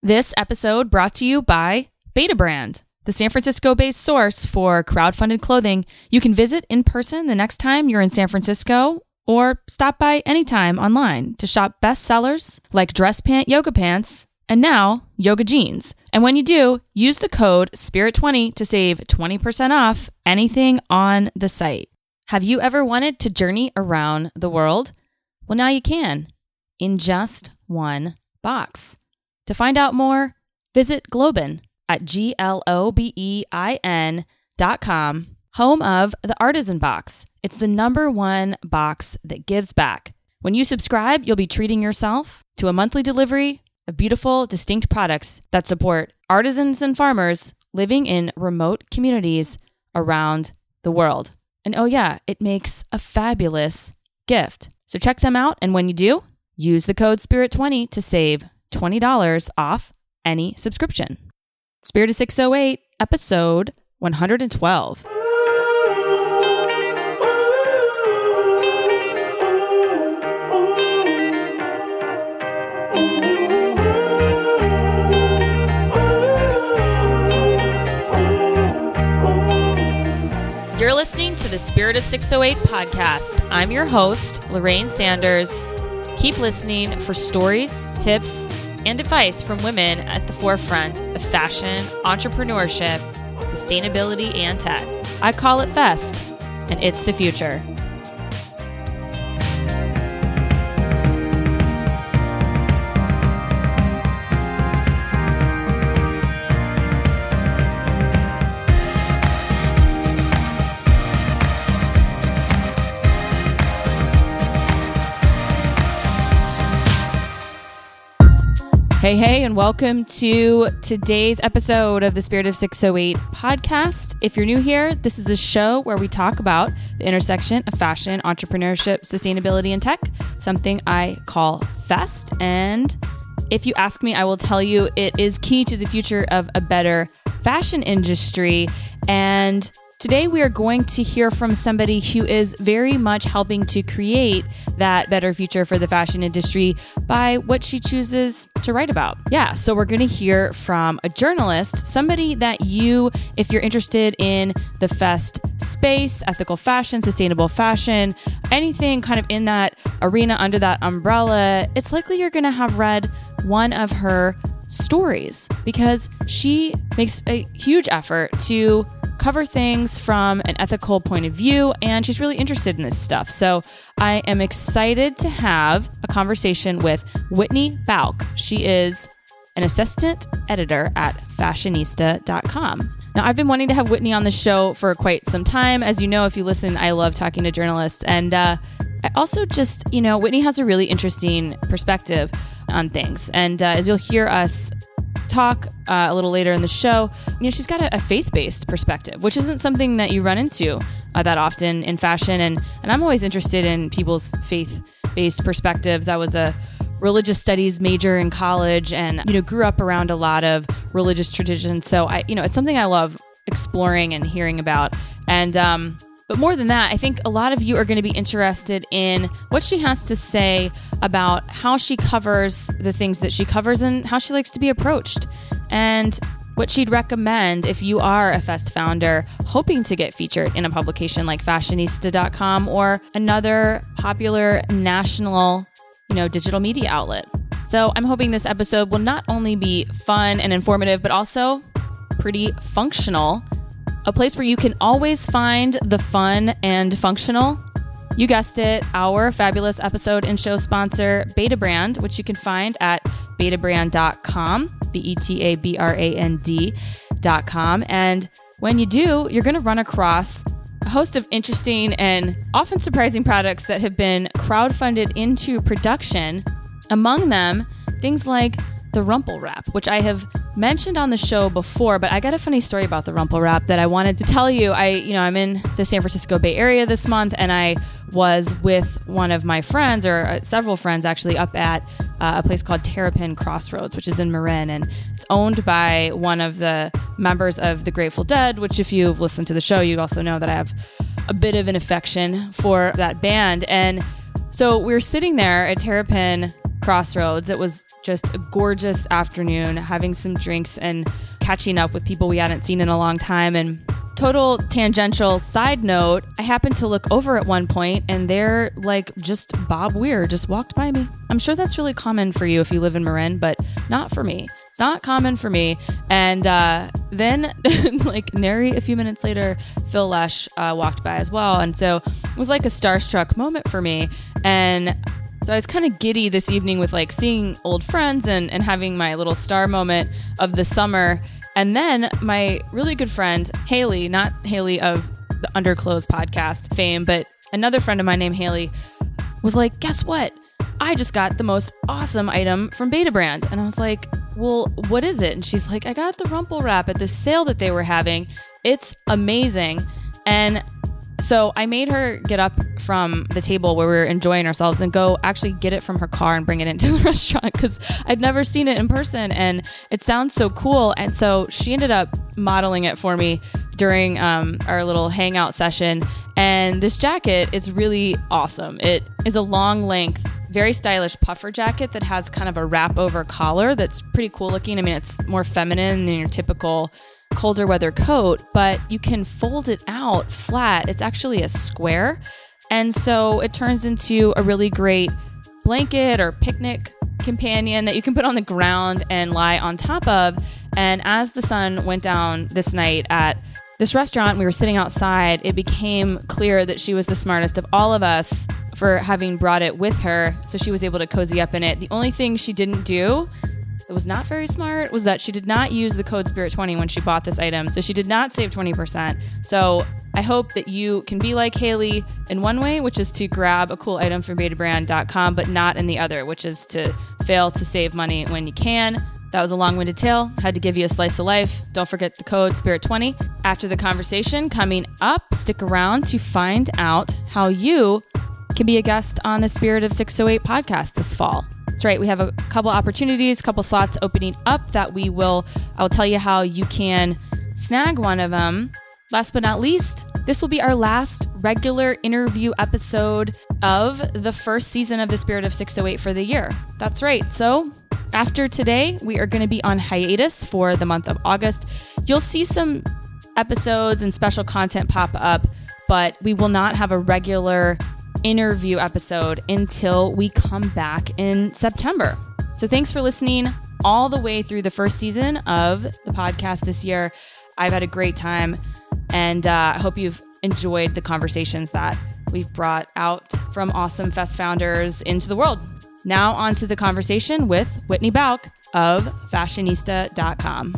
This episode brought to you by Betabrand, the San Francisco-based source for crowdfunded clothing you can visit in person the next time you're in San Francisco, or stop by anytime online to shop bestsellers like dress pant yoga pants and now yoga jeans. And when you do, use the code SPIRIT20 to save 20% off anything on the site. Have you ever wanted to journey around the world? Well, now you can, in just one box. To find out more, visit Globen at globein.com, home of the Artisan Box. It's the #1 box that gives back. When you subscribe, you'll be treating yourself to a monthly delivery of beautiful, distinct products that support artisans and farmers living in remote communities around the world. And oh yeah, it makes a fabulous gift. So check them out, and when you do, use the code SPIRIT20 to save $20 off any subscription. Spirit of 608, episode 112. You're listening to the Spirit of 608 podcast. I'm your host, Lorraine Sanders. Keep listening for stories, tips, and advice from women at the forefront of fashion, entrepreneurship, sustainability, and tech. I call it FEST, and it's the future. Hey, and welcome to today's episode of the Spirit of 608 podcast. If you're new here, this is a show where we talk about the intersection of fashion, entrepreneurship, sustainability, and tech, something I call FEST. And if you ask me, I will tell you it is key to the future of a better fashion industry. And today we are going to hear from somebody who is very much helping to create that better future for the fashion industry by what she chooses to write about. Yeah, so we're going to hear from a journalist, somebody that you, if you're interested in the FEST space, ethical fashion, sustainable fashion, anything kind of in that arena under that umbrella, it's likely you're going to have read one of her stories because she makes a huge effort to cover things from an ethical point of view, and she's really interested in this stuff. So I am excited to have a conversation with Whitney Balk. She is an assistant editor at fashionista.com. Now, I've been wanting to have Whitney on the show for quite some time. As you know, if you listen, I love talking to journalists. And I also just, Whitney has a really interesting perspective on things. And as you'll hear us talk a little later in the show, she's got a faith-based perspective, which isn't something that you run into that often in fashion. And I'm always interested in people's faith-based perspectives. I was a religious studies major in college and, grew up around a lot of religious traditions. So it's something I love exploring and hearing about. And, but more than that, I think a lot of you are going to be interested in what she has to say about how she covers the things that she covers and how she likes to be approached, and what she'd recommend if you are a FEST founder hoping to get featured in a publication like fashionista.com or another popular national, digital media outlet. So I'm hoping this episode will not only be fun and informative, but also pretty functional. A place where you can always find the fun and functional. You guessed it, our fabulous episode and show sponsor, Betabrand, which you can find at betabrand.com, betabrand.com. And when you do, you're going to run across a host of interesting and often surprising products that have been crowdfunded into production. Among them, things like the Rumple Wrap, which I have mentioned on the show before, but I got a funny story about the Rumple Wrap that I wanted to tell you. I'm in the San Francisco Bay Area this month, and I was with one of my friends, or several friends actually, up at a place called Terrapin Crossroads, which is in Marin, and it's owned by one of the members of the Grateful Dead, which if you've listened to the show, you also know that I have a bit of an affection for that band. And so we were sitting there at Terrapin Crossroads. It was just a gorgeous afternoon, having some drinks and catching up with people we hadn't seen in a long time. And total tangential side note, I happened to look over at one point and there, like, just Bob Weir just walked by me. I'm sure that's really common for you if you live in Marin, but not for me. It's not common for me. And then, like, nary a few minutes later, Phil Lesh walked by as well. And so it was like a starstruck moment for me. And so I was kind of giddy this evening with, like, seeing old friends and having my little star moment of the summer. And then my really good friend, Haley, not Haley of the Underclothes podcast fame, but another friend of mine named Haley, was like, guess what? I just got the most awesome item from Betabrand. And I was like, well, what is it? And she's like, I got the Rumple Wrap at this sale that they were having. It's amazing. And so I made her get up from the table where we were enjoying ourselves and go actually get it from her car and bring it into the restaurant because I'd never seen it in person and it sounds so cool. And so she ended up modeling it for me during our little hangout session. And this jacket is really awesome. It is a long length, very stylish puffer jacket that has kind of a wrap over collar that's pretty cool looking. I mean, it's more feminine than your typical colder weather coat, but you can fold it out flat. It's actually a square. And so it turns into a really great blanket or picnic companion that you can put on the ground and lie on top of. And as the sun went down this night at this restaurant, we were sitting outside, it became clear that she was the smartest of all of us for having brought it with her. So she was able to cozy up in it. The only thing she didn't do that was not very smart was that she did not use the code SPIRIT20 when she bought this item. So she did not save 20%. So I hope that you can be like Haley in one way, which is to grab a cool item from betabrand.com, but not in the other, which is to fail to save money when you can. That was a long-winded tale. Had to give you a slice of life. Don't forget the code SPIRIT20. After the conversation coming up, stick around to find out how you can be a guest on the Spirit of 608 podcast this fall. That's right. We have a couple opportunities, couple slots opening up that I'll tell you how you can snag one of them. Last but not least, this will be our last regular interview episode of the first season of the Spirit of 608 for the year. That's right. So after today, we are going to be on hiatus for the month of August. You'll see some episodes and special content pop up, but we will not have a regular interview episode until we come back in September. So thanks for listening all the way through the first season of the podcast this year. I've had a great time, and I hope you've enjoyed the conversations that we've brought out from awesome Fest founders into the world. Now on to the conversation with Whitney Bauk of Fashionista.com.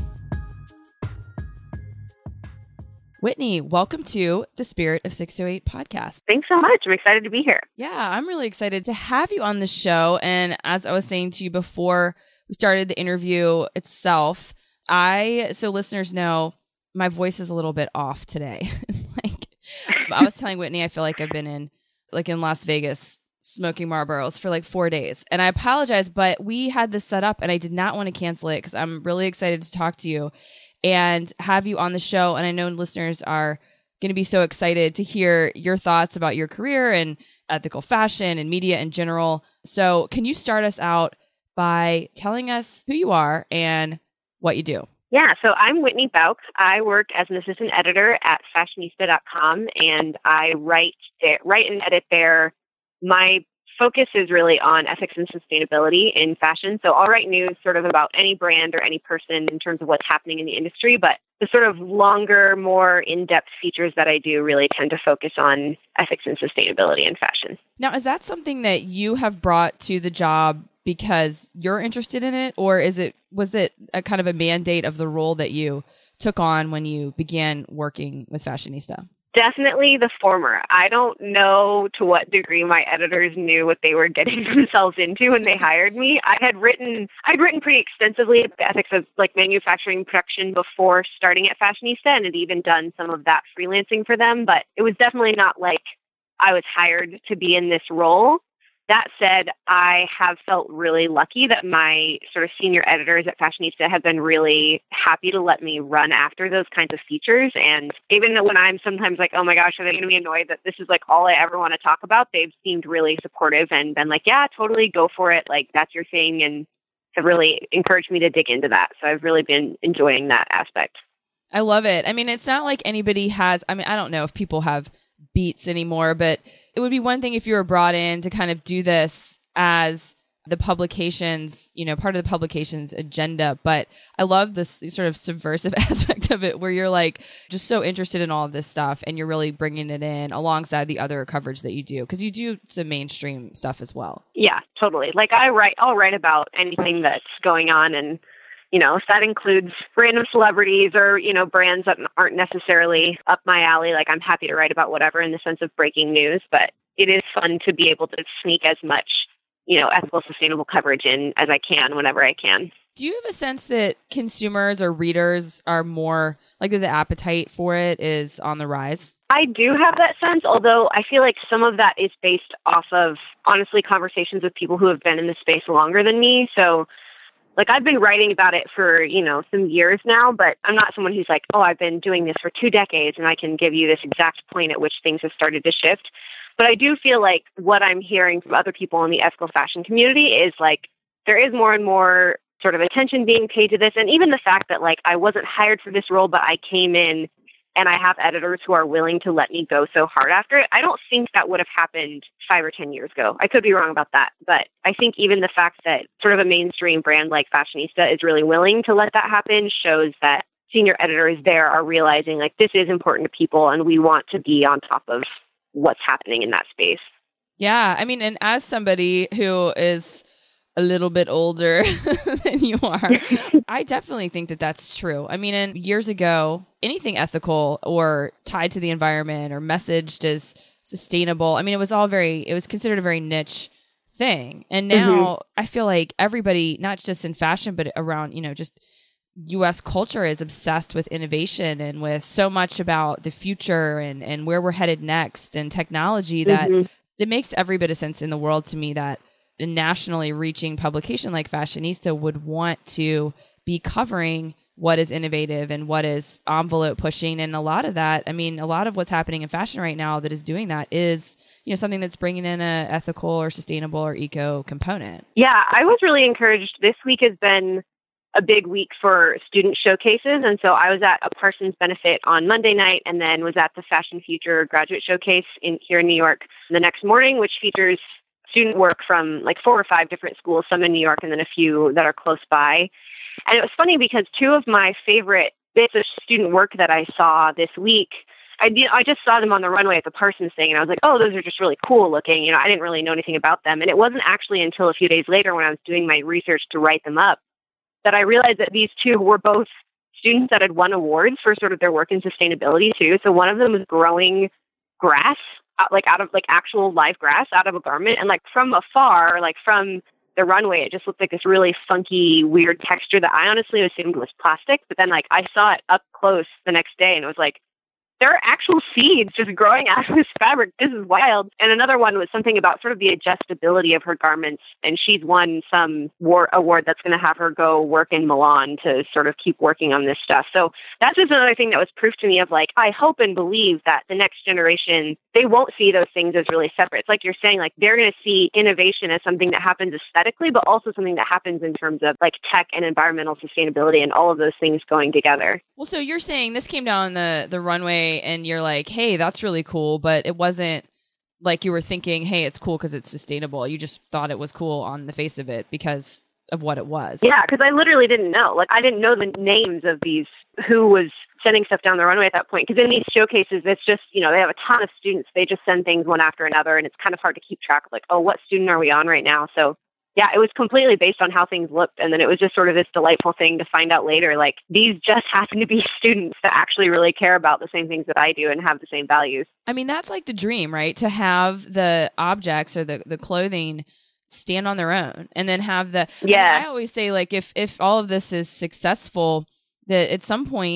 Whitney, welcome to the Spirit of 608 podcast. Thanks so much. I'm excited to be here. Yeah, I'm really excited to have you on the show. And as I was saying to you before we started the interview itself, so listeners know my voice is a little bit off today. I was telling Whitney, I feel like I've been in Las Vegas smoking Marlboros for 4 days. And I apologize, but we had this set up and I did not want to cancel it because I'm really excited to talk to you and have you on the show. And I know listeners are going to be so excited to hear your thoughts about your career and ethical fashion and media in general. So can you start us out by telling us who you are and what you do? Yeah, so I'm Whitney Bauk. I work as an assistant editor at Fashionista.com, and I write and edit there. My focus is really on ethics and sustainability in fashion. So I'll write news sort of about any brand or any person in terms of what's happening in the industry, but the sort of longer, more in-depth features that I do really tend to focus on ethics and sustainability in fashion. Now, is that something that you have brought to the job because you're interested in it, or was it a kind of a mandate of the role that you took on when you began working with Fashionista? Definitely the former. I don't know to what degree my editors knew what they were getting themselves into when they hired me. I'd written pretty extensively about the ethics of manufacturing production before starting at Fashionista, and had even done some of that freelancing for them. But it was definitely not like I was hired to be in this role. That said, I have felt really lucky that my sort of senior editors at Fashionista have been really happy to let me run after those kinds of features. And even when I'm sometimes like, oh my gosh, are they going to be annoyed that this is like all I ever want to talk about? They've seemed really supportive and been like, yeah, totally go for it. Like that's your thing. And have really encouraged me to dig into that. So I've really been enjoying that aspect. I love it. I mean, it's not like anybody has, I mean, I don't know if people have beats anymore, but it would be one thing if you were brought in to kind of do this as the publication's, part of the publication's agenda. But I love this sort of subversive aspect of it where you're like just so interested in all of this stuff and you're really bringing it in alongside the other coverage that you do, because you do some mainstream stuff as well. Yeah, totally. Like I'll write about anything that's going on, and if that includes random celebrities or, brands that aren't necessarily up my alley, like I'm happy to write about whatever in the sense of breaking news, but it is fun to be able to sneak as much, ethical, sustainable coverage in as I can whenever I can. Do you have a sense that consumers or readers are more like the appetite for it is on the rise? I do have that sense, although I feel like some of that is based off of, honestly, conversations with people who have been in the space longer than me. So like I've been writing about it for, some years now, but I'm not someone who's like, oh, I've been doing this for 2 decades and I can give you this exact point at which things have started to shift. But I do feel like what I'm hearing from other people in the ethical fashion community is like there is more and more sort of attention being paid to this. And even the fact that like I wasn't hired for this role, but I came in and I have editors who are willing to let me go so hard after it. I don't think that would have happened 5 or 10 years ago. I could be wrong about that. But I think even the fact that sort of a mainstream brand like Fashionista is really willing to let that happen shows that senior editors there are realizing like this is important to people and we want to be on top of what's happening in that space. Yeah. I mean, and as somebody who is a little bit older than you are, I definitely think that that's true. I mean, and years ago, anything ethical or tied to the environment or messaged as sustainable, I mean, it was considered a very niche thing. And now I feel like everybody, not just in fashion, but around, just US culture is obsessed with innovation and with so much about the future and where we're headed next and technology that it makes every bit of sense in the world to me that a nationally reaching publication like Fashionista would want to be covering what is innovative and what is envelope pushing. And a lot of that, I mean, a lot of what's happening in fashion right now that is doing that is, something that's bringing in a ethical or sustainable or eco component. Yeah, I was really encouraged. This week has been a big week for student showcases. And so I was at a Parsons benefit on Monday night and then was at the Fashion Future graduate showcase here in New York the next morning, which features student work from like 4 or 5 different schools, some in New York and then a few that are close by. And it was funny because 2 of my favorite bits of student work that I saw this week, I just saw them on the runway at the Parsons thing and I was like, oh, those are just really cool looking. I didn't really know anything about them. And it wasn't actually until a few days later when I was doing my research to write them up that I realized that these 2 were both students that had won awards for sort of their work in sustainability too. So one of them was growing grass, out of actual live grass out of a garment. And from afar, from the runway, it just looked like this really funky, weird texture that I honestly assumed was plastic. But then I saw it up close the next day and it was like, there are actual seeds just growing out of this fabric. This is wild. And another one was something about sort of the adjustability of her garments. And she's won some award that's going to have her go work in Milan to sort of keep working on this stuff. So that's just another thing that was proof to me of I hope and believe that the next generation, they won't see those things as really separate. It's like you're saying, they're going to see innovation as something that happens aesthetically, but also something that happens in terms of tech and environmental sustainability and all of those things going together. Well, so you're saying this came down the runway and you're like, hey, that's really cool, but it wasn't like you were thinking, hey, it's cool because it's sustainable. You just thought it was cool on the face of it because of what it was. Yeah, because I literally didn't know. I didn't know the names of who was sending stuff down the runway at that point. Because in these showcases, it's just, they have a ton of students. They just send things one after another, and it's kind of hard to keep track of oh, what student are we on right now? So yeah, it was completely based on how things looked. And then it was just sort of this delightful thing to find out later, these just happen to be students that actually really care about the same things that I do and have the same values. I mean, that's the dream, right? To have the objects or the clothing stand on their own and then have I always say, if all of this is successful, that at some point,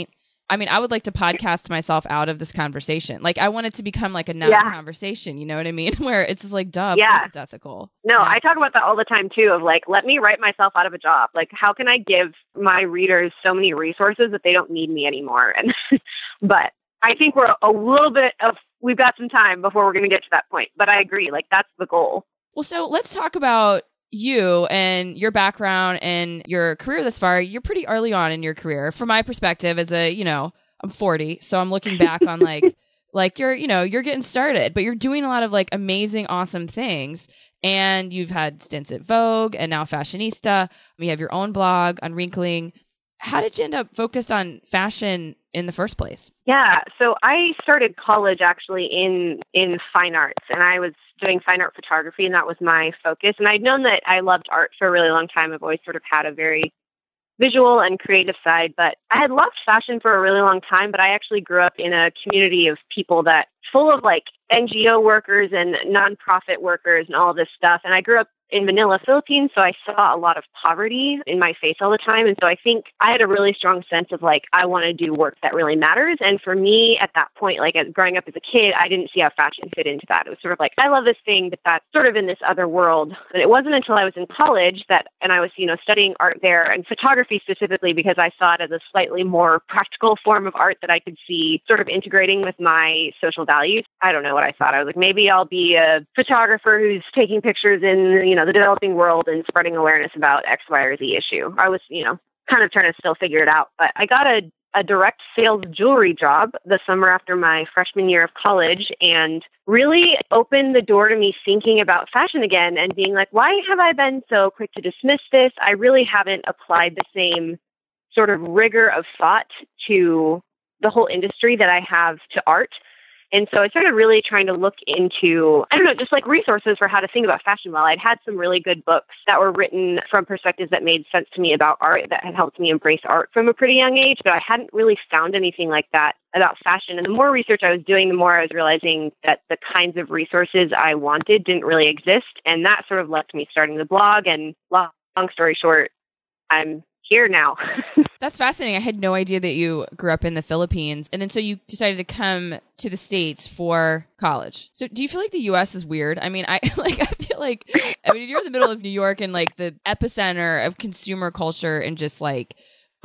I mean, I would like to podcast myself out of this conversation. Like, I want it to become like a non-conversation, you know what I mean? Where it's just like, duh, of course it's ethical. No, Next. I talk about that all the time too, of like, let me write myself out of a job. Like, how can I give my readers so many resources that they don't need me anymore? And, but I think we're a little bit we've got some time before we're going to get to that point. But I agree, like, that's the goal. Well, so let's talk about you and your background and your career thus far. You're pretty early on in your career. From my perspective, as a, I'm 40, so I'm looking back on like you're getting started, but you're doing a lot of like amazing, awesome things. And you've had stints at Vogue and now Fashionista. You have your own blog on Wrinkling. How did you end up focused on fashion in the first place? Yeah, so I started college actually in fine arts, and I was doing fine art photography, and that was my focus. And I'd known that I loved art for a really long time. I've always sort of had a very visual and creative side, but I had loved fashion for a really long time, but I actually grew up in a community of people that full of like NGO workers and nonprofit workers and all this stuff. And I grew up in Manila, Philippines, so I saw a lot of poverty in my face all the time. And so I think I had a really strong sense of like, I want to do work that really matters. And for me at that point, like growing up as a kid, I didn't see how fashion fit into that. It was sort of like, I love this thing, but that's sort of in this other world. And it wasn't until I was in college and I was, studying art there and photography specifically because I saw it as a slightly more practical form of art that I could see sort of integrating with my social values. I don't know what I thought. I was like, maybe I'll be a photographer who's taking pictures in, the developing world and spreading awareness about X, Y, or Z issue. I was, kind of trying to still figure it out. But I got a direct sales jewelry job the summer after my freshman year of college and really opened the door to me thinking about fashion again and being like, why have I been so quick to dismiss this? I really haven't applied the same sort of rigor of thought to the whole industry that I have to art. And so I started really trying to look into, just like resources for how to think about fashion well. I'd had some really good books that were written from perspectives that made sense to me about art that had helped me embrace art from a pretty young age, but I hadn't really found anything like that about fashion. And the more research I was doing, the more I was realizing that the kinds of resources I wanted didn't really exist. And that sort of led to me starting the blog. And long story short, I'm here now. That's fascinating. I had no idea that you grew up in the Philippines. And then so you decided to come to the States for college. So do you feel like the US is weird? I mean, I feel like you're in the middle of New York and like the epicenter of consumer culture and just like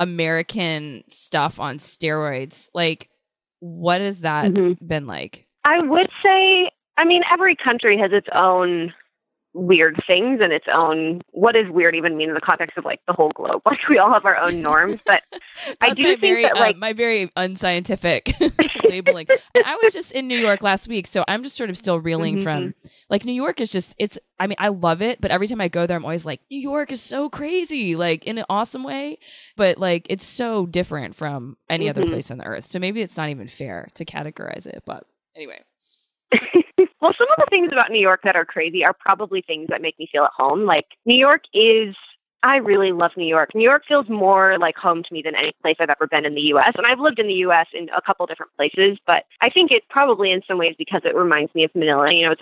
American stuff on steroids. Like, what has that been like? I would say, every country has its own weird things and its own, what does weird even mean in the context of like the whole globe? Like we all have our own norms, but I do think that like my very unscientific labeling. And I was just in New York last week, so I'm just sort of still reeling from like New York is just I love it, but every time I go there I'm always like, New York is so crazy, like in an awesome way, but like it's so different from any other place on the earth. So maybe it's not even fair to categorize it, but anyway. Well, some of the things about New York that are crazy are probably things that make me feel at home. Like New York I really love New York. New York feels more like home to me than any place I've ever been in the U.S. And I've lived in the U.S. in a couple different places, but I think it's probably in some ways because it reminds me of Manila. It's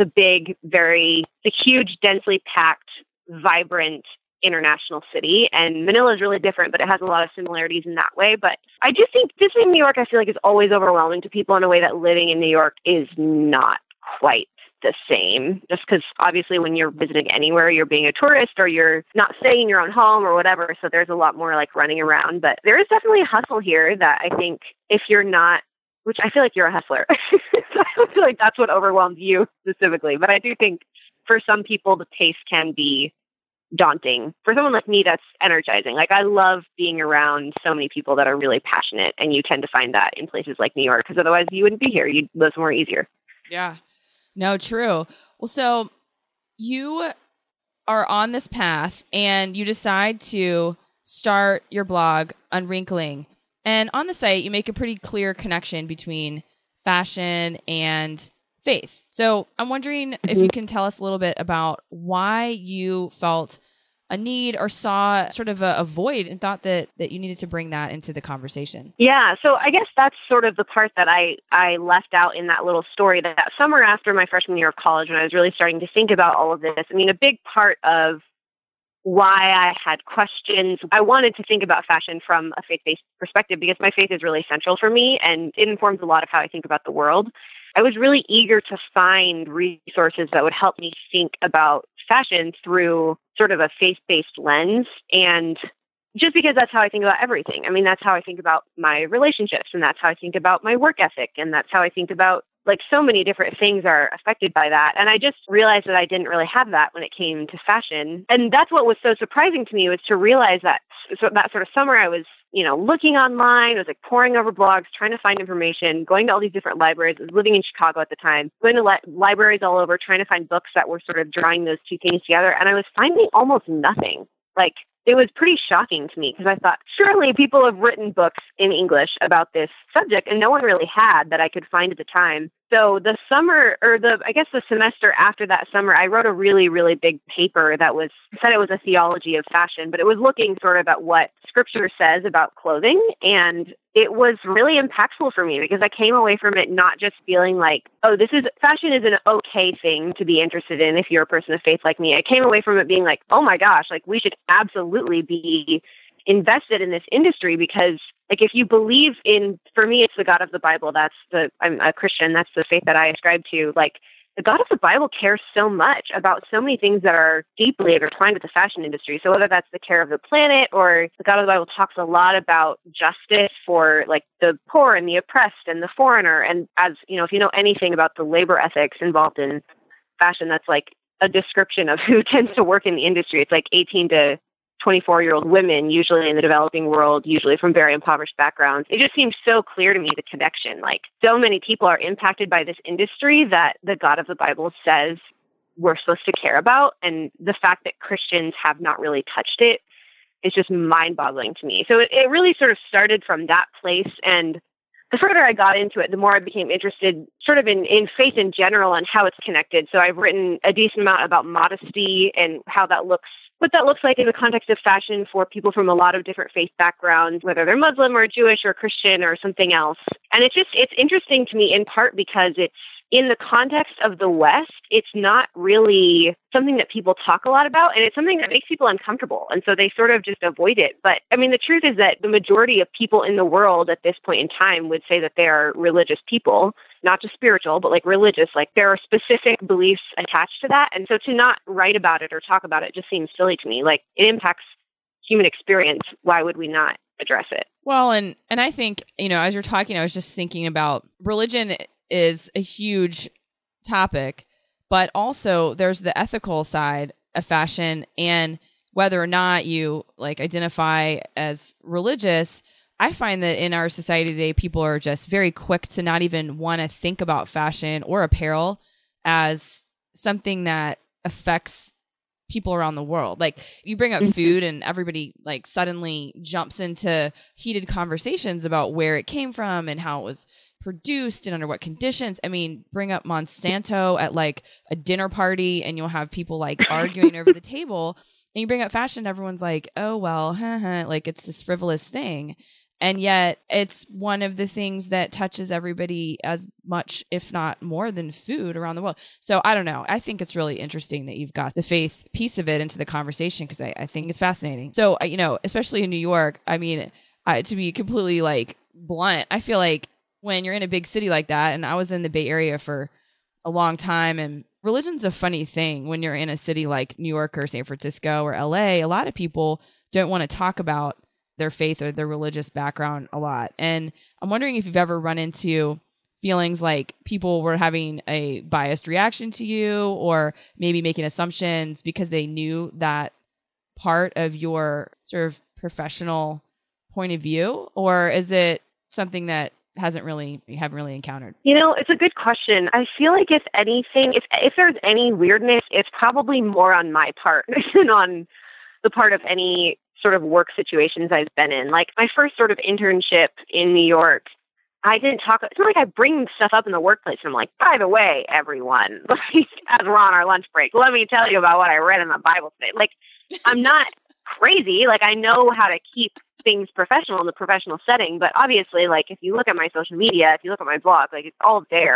a huge, densely packed, vibrant international city. And Manila is really different, but it has a lot of similarities in that way. But I do think visiting New York, I feel like is always overwhelming to people in a way that living in New York is not quite the same, just because obviously when you're visiting anywhere, you're being a tourist or you're not staying in your own home or whatever. So there's a lot more like running around, but there is definitely a hustle here that I think if you're not, which I feel like you're a hustler. So I don't feel like that's what overwhelms you specifically, but I do think for some people, the pace can be daunting. For someone like me, that's energizing. Like I love being around so many people that are really passionate, and you tend to find that in places like New York, because otherwise you wouldn't be here. You'd live somewhere easier. Yeah. No, true. Well, so you are on this path and you decide to start your blog Unwrinkling. And on the site, you make a pretty clear connection between fashion and faith. So I'm wondering if you can tell us a little bit about why you felt a need or saw sort of a void and thought that you needed to bring that into the conversation. Yeah. So I guess that's sort of the part that I left out in that little story that summer after my freshman year of college, when I was really starting to think about all of this. A big part of why I had questions. I wanted to think about fashion from a faith-based perspective because my faith is really central for me and it informs a lot of how I think about the world. I was really eager to find resources that would help me think about fashion through sort of a faith-based lens, and just because that's how I think about everything. I mean, that's how I think about my relationships, and that's how I think about my work ethic, and that's how I think about, like, so many different things are affected by that. And I just realized that I didn't really have that when it came to fashion. And that's what was so surprising to me, was to realize that that sort of summer I was, looking online, I was like poring over blogs, trying to find information, going to all these different libraries. I was living in Chicago at the time, going to libraries all over, trying to find books that were sort of drawing those two things together. And I was finding almost nothing. Like, it was pretty shocking to me because I thought, surely people have written books in English about this subject, and no one really had that I could find at the time. So the summer, or the semester after that summer, I wrote a really, really big paper that said it was a theology of fashion, but it was looking sort of at what Scripture says about clothing. And it was really impactful for me because I came away from it not just feeling like, oh, fashion is an okay thing to be interested in if you're a person of faith like me. I came away from it being like, oh my gosh, like, we should absolutely be invested in this industry because, like, if you believe in, for me, it's the God of the Bible. I'm a Christian. That's the faith that I ascribe to. Like, the God of the Bible cares so much about so many things that are deeply intertwined with the fashion industry. So whether that's the care of the planet, or the God of the Bible talks a lot about justice for, like, the poor and the oppressed and the foreigner. And as if you know anything about the labor ethics involved in fashion, that's like a description of who tends to work in the industry. It's like 18 to 24-year-old women, usually in the developing world, usually from very impoverished backgrounds. It just seems so clear to me, the connection. Like, so many people are impacted by this industry that the God of the Bible says we're supposed to care about. And the fact that Christians have not really touched it is just mind-boggling to me. So it really sort of started from that place. And the further I got into it, the more I became interested sort of in faith in general and how it's connected. So I've written a decent amount about modesty and what that looks like in the context of fashion for people from a lot of different faith backgrounds, whether they're Muslim or Jewish or Christian or something else. And it's interesting to me in part because it's, in the context of the West, it's not really something that people talk a lot about, and it's something that makes people uncomfortable. And so they sort of just avoid it. But I mean, the truth is that the majority of people in the world at this point in time would say that they are religious people, not just spiritual, but like religious. Like, there are specific beliefs attached to that. And so to not write about it or talk about it just seems silly to me. Like, it impacts human experience. Why would we not address it? Well, and I think, as you're talking, I was just thinking about religion is a huge topic, but also there's the ethical side of fashion, and whether or not you identify as religious, I find that in our society today, people are just very quick to not even want to think about fashion or apparel as something that affects people around the world. Like, you bring up food and everybody suddenly jumps into heated conversations about where it came from and how it was produced and under what conditions. I mean, bring up Monsanto at a dinner party and you'll have people arguing over the table, and you bring up fashion, everyone's like, oh, well, it's this frivolous thing. And yet it's one of the things that touches everybody as much, if not more, than food around the world. So I don't know. I think it's really interesting that you've got the faith piece of it into the conversation, because I think it's fascinating. So, especially in New York, I mean, to be completely blunt, I feel like when you're in a big city like that, and I was in the Bay Area for a long time, and religion's a funny thing when you're in a city like New York or San Francisco or LA. A lot of people don't want to talk about their faith or their religious background a lot. And I'm wondering if you've ever run into feelings like people were having a biased reaction to you, or maybe making assumptions because they knew that part of your sort of professional point of view, or is it something that you haven't really encountered? It's a good question. I feel like if anything, if there's any weirdness, it's probably more on my part than on the part of any sort of work situations I've been in. Like, my first sort of internship in New York, I didn't talk. It's not like I bring stuff up in the workplace and I'm like, by the way, everyone, as we're on our lunch break, let me tell you about what I read in the Bible today. Like, I'm not crazy. Like, I know how to keep things professional in the professional setting, but obviously, if you look at my social media, if you look at my blog, it's all there.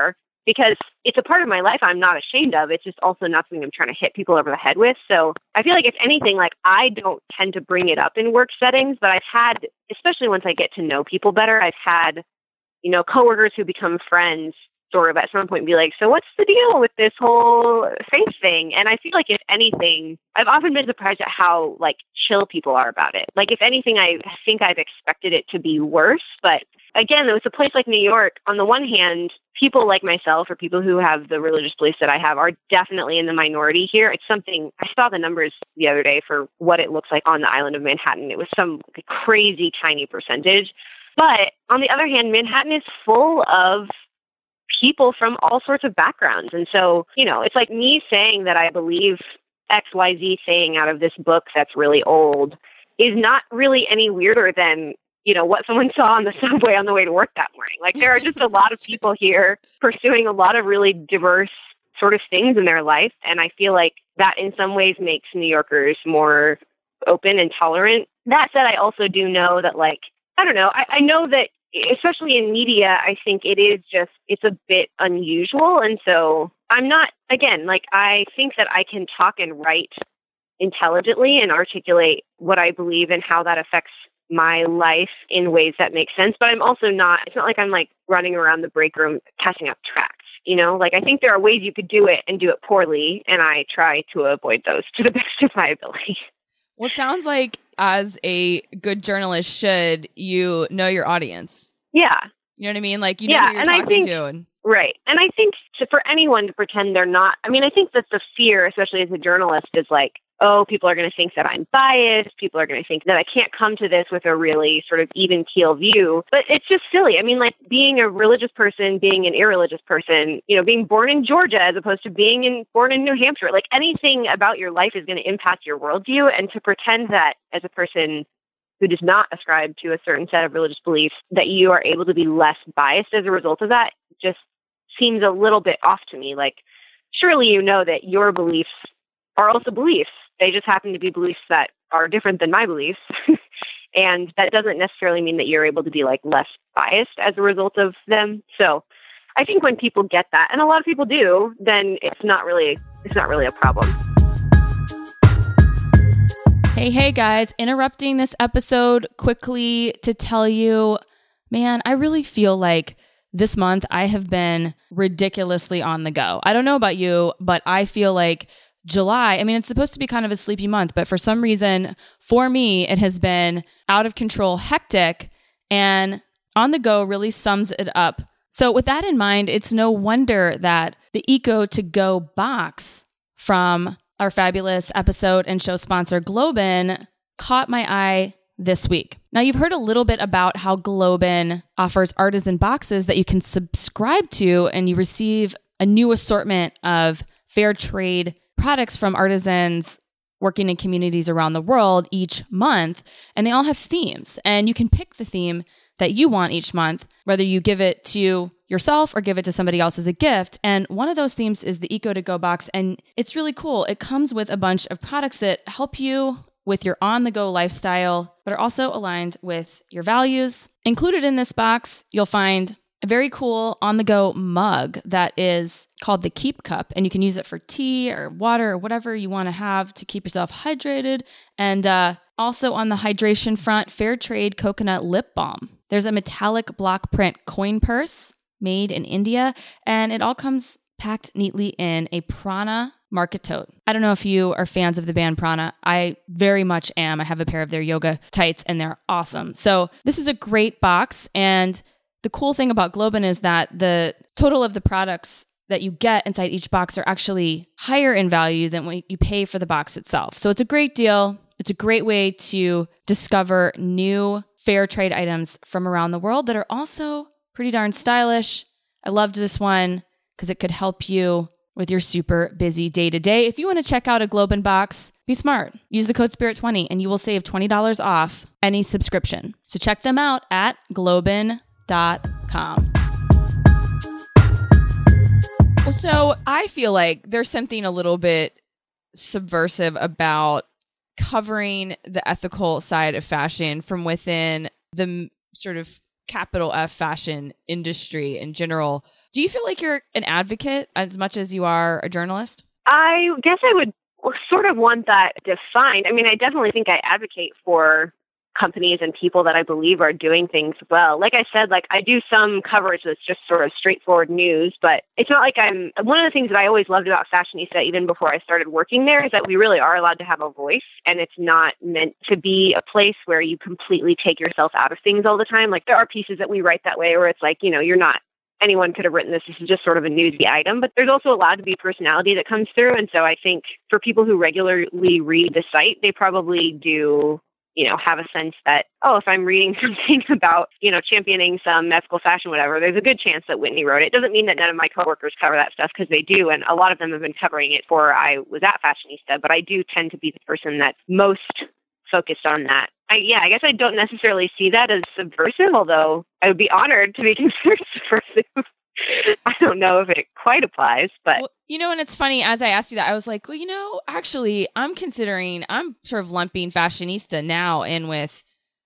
because it's a part of my life I'm not ashamed of. It's just also not something I'm trying to hit people over the head with. So I feel like if anything, like I don't tend to bring it up in work settings, but I've had, especially once I get to know people better, I've had, coworkers who become friends sort of at some point be like, so what's the deal with this whole faith thing? And I feel like if anything, I've often been surprised at how like chill people are about it. Like if anything, I think I've expected it to be worse. But again, with a place like New York, on the one hand, people like myself or people who have the religious beliefs that I have are definitely in the minority here. It's something, I saw the numbers the other day for what it looks like on the island of Manhattan. It was some crazy tiny percentage. But on the other hand, Manhattan is full of people from all sorts of backgrounds. And so, it's like me saying that I believe XYZ thing out of this book that's really old is not really any weirder than, what someone saw on the subway on the way to work that morning. Like there are just a lot of people here pursuing a lot of really diverse sort of things in their life. And I feel like that in some ways makes New Yorkers more open and tolerant. That said, I also do know that I don't know. I know that especially in media, I think it's a bit unusual. And so I'm not, again, I think that I can talk and write intelligently and articulate what I believe and how that affects my life in ways that make sense. But I'm also not, it's not like I'm running around the break room passing out tracts. I think there are ways you could do it and do it poorly. And I try to avoid those to the best of my ability. Well, it sounds like as a good journalist should, you know your audience. Yeah. You know what I mean? Like, you know who you're talking to. Right. And I think for anyone to pretend they're not, I think that the fear, especially as a journalist, is oh, people are going to think that I'm biased. People are going to think that I can't come to this with a really sort of even keel view. But it's just silly. Being a religious person, being an irreligious person, being born in Georgia as opposed to being born in New Hampshire, anything about your life is going to impact your worldview. And to pretend that as a person who does not ascribe to a certain set of religious beliefs, that you are able to be less biased as a result of that just seems a little bit off to me. Surely you know that your beliefs are also beliefs. They just happen to be beliefs that are different than my beliefs. And that doesn't necessarily mean that you're able to be less biased as a result of them. So I think when people get that, and a lot of people do, then it's not really a problem. Hey guys, interrupting this episode quickly to tell you, man, I really feel like this month I have been ridiculously on the go. I don't know about you, but I feel like July, it's supposed to be kind of a sleepy month, but for some reason, for me, it has been out of control, hectic, and on the go really sums it up. So with that in mind, it's no wonder that the Eco2Go box from our fabulous episode and show sponsor Globin caught my eye this week. Now, you've heard a little bit about how Globin offers artisan boxes that you can subscribe to, and you receive a new assortment of fair trade products from artisans working in communities around the world each month, and they all have themes. And you can pick the theme that you want each month, whether you give it to yourself or give it to somebody else as a gift. And one of those themes is the Eco2Go box, and it's really cool. It comes with a bunch of products that help you with your on-the-go lifestyle, but are also aligned with your values. Included in this box, you'll find a very cool on-the-go mug that is called the Keep Cup, and you can use it for tea or water or whatever you want to have to keep yourself hydrated. And also on the hydration front, fair trade coconut lip balm. There's a metallic block print coin purse made in India, and it all comes packed neatly in a Prana market tote. I don't know if you are fans of the band Prana. I very much am. I have a pair of their yoga tights, and they're awesome. So this is a great box, and the cool thing about Globin is that the total of the products that you get inside each box are actually higher in value than what you pay for the box itself. So it's a great deal. It's a great way to discover new fair trade items from around the world that are also pretty darn stylish. I loved this one because it could help you with your super busy day to day. If you want to check out a Globin box, be smart. Use the code SPIRIT20 and you will save $20 off any subscription. So check them out at globin.com. Well, so I feel like there's something a little bit subversive about covering the ethical side of fashion from within the sort of capital F fashion industry in general. Do you feel like you're an advocate as much as you are a journalist? I guess I would sort of want that defined. I mean, I definitely think I advocate for companies and people that I believe are doing things well. Like I said, like I do some coverage that's just sort of straightforward news, but it's not like one of the things that I always loved about Fashionista, even before I started working there, is that we really are allowed to have a voice, and it's not meant to be a place where you completely take yourself out of things all the time. Like there are pieces that we write that way where it's like, you're not, anyone could have written this. This is just sort of a newsy item, but there's also allowed to be personality that comes through. And so I think for people who regularly read the site, they probably do, have a sense that, oh, if I'm reading something about, championing some ethical fashion, whatever, there's a good chance that Whitney wrote it. It doesn't mean that none of my coworkers cover that stuff, because they do. And a lot of them have been covering it before I was at Fashionista, but I do tend to be the person that's most focused on that. I guess I don't necessarily see that as subversive, although I would be honored to be considered subversive. I don't know if it quite applies, but... Well, and it's funny, as I asked you that, I was like, well, actually, I'm sort of lumping Fashionista now in with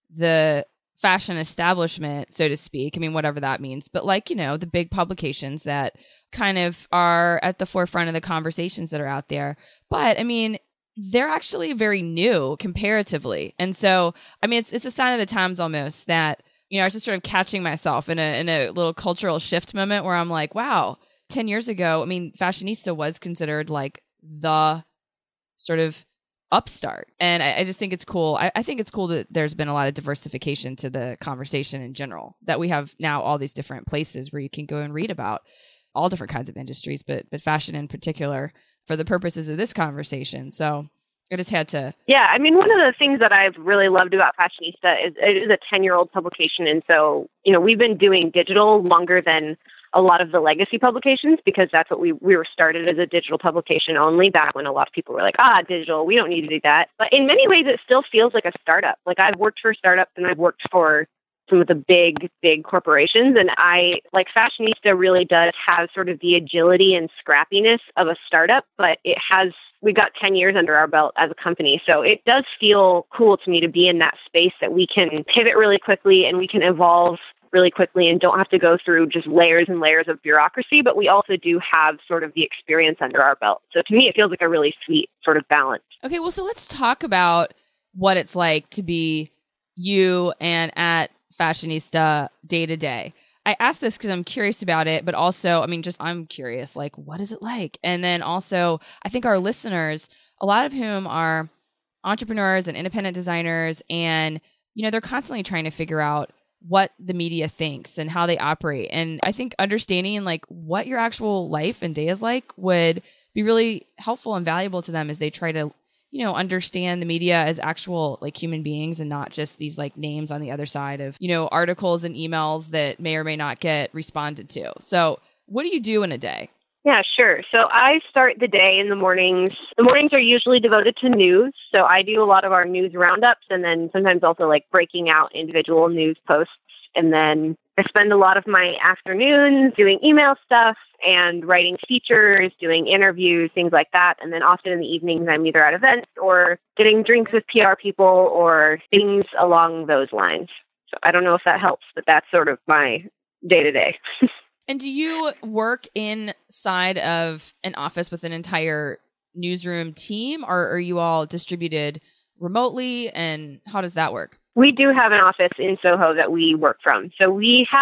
the fashion establishment, so to speak. I mean, whatever that means. But the big publications that kind of are at the forefront of the conversations that are out there. But, I mean, they're actually very new comparatively. And so, I mean, it's a sign of the times almost that, I was just sort of catching myself in a little cultural shift moment where I'm like, wow, 10 years ago, I mean, Fashionista was considered like the sort of upstart. And I just think it's cool. I think it's cool that there's been a lot of diversification to the conversation in general, that we have now all these different places where you can go and read about all different kinds of industries, but fashion in particular for the purposes of this conversation. So I just had to... Yeah, I mean, one of the things that I've really loved about Fashionista is it is a 10-year-old publication. And so, we've been doing digital longer than a lot of the legacy publications, because that's what we were started as a digital publication only, back when a lot of people were like, digital, we don't need to do that. But in many ways, it still feels like a startup. Like I've worked for startups and I've worked for some of the big corporations. And Fashionista really does have sort of the agility and scrappiness of a startup, but we've got 10 years under our belt as a company. So it does feel cool to me to be in that space that we can pivot really quickly and we can evolve really quickly and don't have to go through just layers and layers of bureaucracy, but we also do have sort of the experience under our belt. So to me, it feels like a really sweet sort of balance. Okay, well, so let's talk about what it's like to be you and at Fashionista day to day. I ask this because I'm curious about it, but also, I mean, I'm curious, like, what is it like? And then also, I think our listeners, a lot of whom are entrepreneurs and independent designers, and, they're constantly trying to figure out what the media thinks and how they operate. And I think understanding like what your actual life and day is like would be really helpful and valuable to them as they try to, understand the media as actual like human beings and not just these like names on the other side of, articles and emails that may or may not get responded to. So what do you do in a day? Yeah, sure. So I start the day in the mornings. The mornings are usually devoted to news. So I do a lot of our news roundups, and then sometimes also like breaking out individual news posts. And then I spend a lot of my afternoons doing email stuff and writing features, doing interviews, things like that. And then often in the evenings, I'm either at events or getting drinks with PR people or things along those lines. So I don't know if that helps, but that's sort of my day-to-day. And do you work inside of an office with an entire newsroom team, or are you all distributed remotely? And how does that work? We do have an office in Soho that we work from. So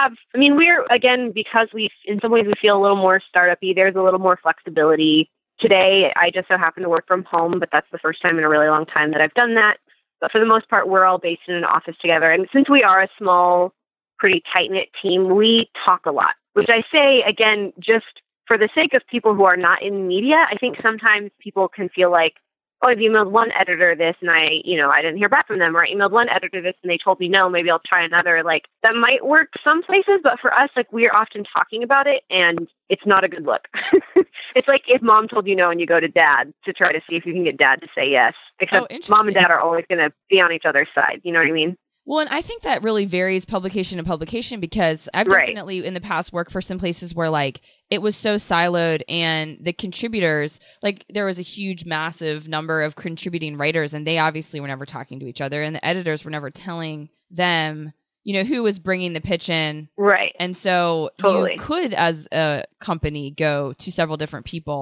we're, again, because in some ways we feel a little more startup-y, there's a little more flexibility. Today, I just so happen to work from home, but that's the first time in a really long time that I've done that. But for the most part, we're all based in an office together. And since we are a small, pretty tight-knit team, we talk a lot, which I say, again, just for the sake of people who are not in media. I think sometimes people can feel like, oh, I've emailed one editor this and I didn't hear back from them, or I emailed one editor this and they told me no, maybe I'll try another. Like that might work some places, but for us, like we're often talking about it and it's not a good look. It's like if mom told you no and you go to dad to try to see if you can get dad to say yes, except mom and dad are always going to be on each other's side. You know what I mean? Well, and I think that really varies publication to publication, because I've definitely in the past worked for some places where like it was so siloed and the contributors, like there was a huge, massive number of contributing writers and they obviously were never talking to each other, and the editors were never telling them, who was bringing the pitch in. Right. And so Totally. you could, as a company, go to several different people